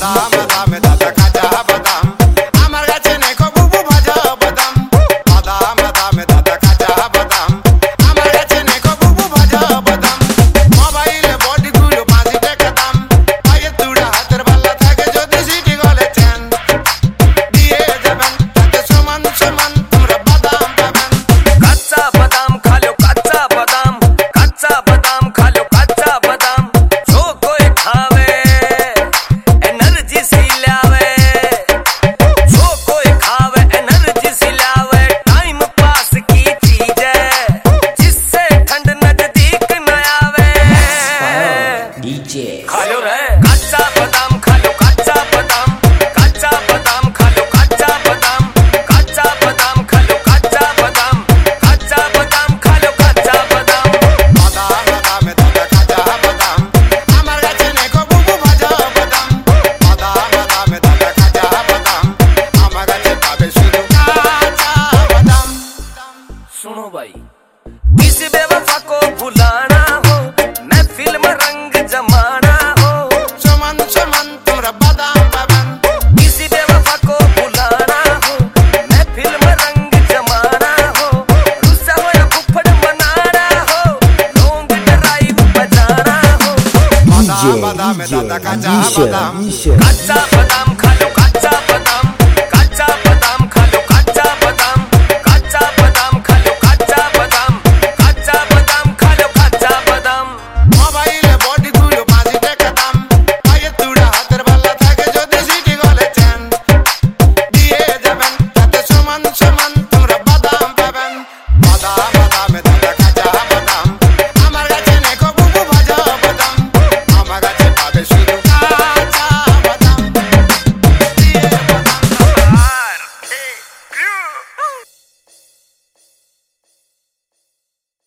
বাদাম বাদামে দাদা কাঁচা বাদাম আমার কাছে নেই বুবু ভাজা বাদাম বাদাম বাদামে দাদা কাঁচা বাদাম আমার কাছে নেই বুবু ভাজা বাদাম মোবাইলে বডিগুলো 5 টাকা দাম পায়ে তুড়া হাতের বালা থাকে যদি সিটি গলে চেন দিয়ে যাবেন তাতে সমান সমান তোমরা বাদাম পাবেন কাঁচা বাদাম খা লো কাঁচা বাদাম খা লো কাঁচা বাদাম जो कोई खावे एनर्जी सी लावे जो कोई खावे एनर्जी सी लावे टाइम पास की चीज है जिससे ठंड नजदीक न आवे डीजे खा लो रे काचा बादाम खा लो काचा बादाम खा लो काचा बादाम खा लो काचा बादाम खा लो काचा बादाम বাদাম বাদামে দাদা কাঁচা বাদাম আমার কাছে নেই বুবু ভাজা বাদাম বাদাম বাদামে দাদা কাঁচা বাদাম আমার কাছে পাবে শুধু কাঁচা বাদাম सुनो भाई किसी बेवफा को भुलाना हो महफिल में रंग जमाना हो সমান সমান তোমরা বাদাম পাবেন किसी बेवफा को भुलाना हो महफिल में रंग जमाना हो रुस्सा हो या फुफड़ मनाना हो लॉन्ग ड्राइव बजाना हो বাদাম বাদামে দাদা কাঁচা বাদাম काचा बादाम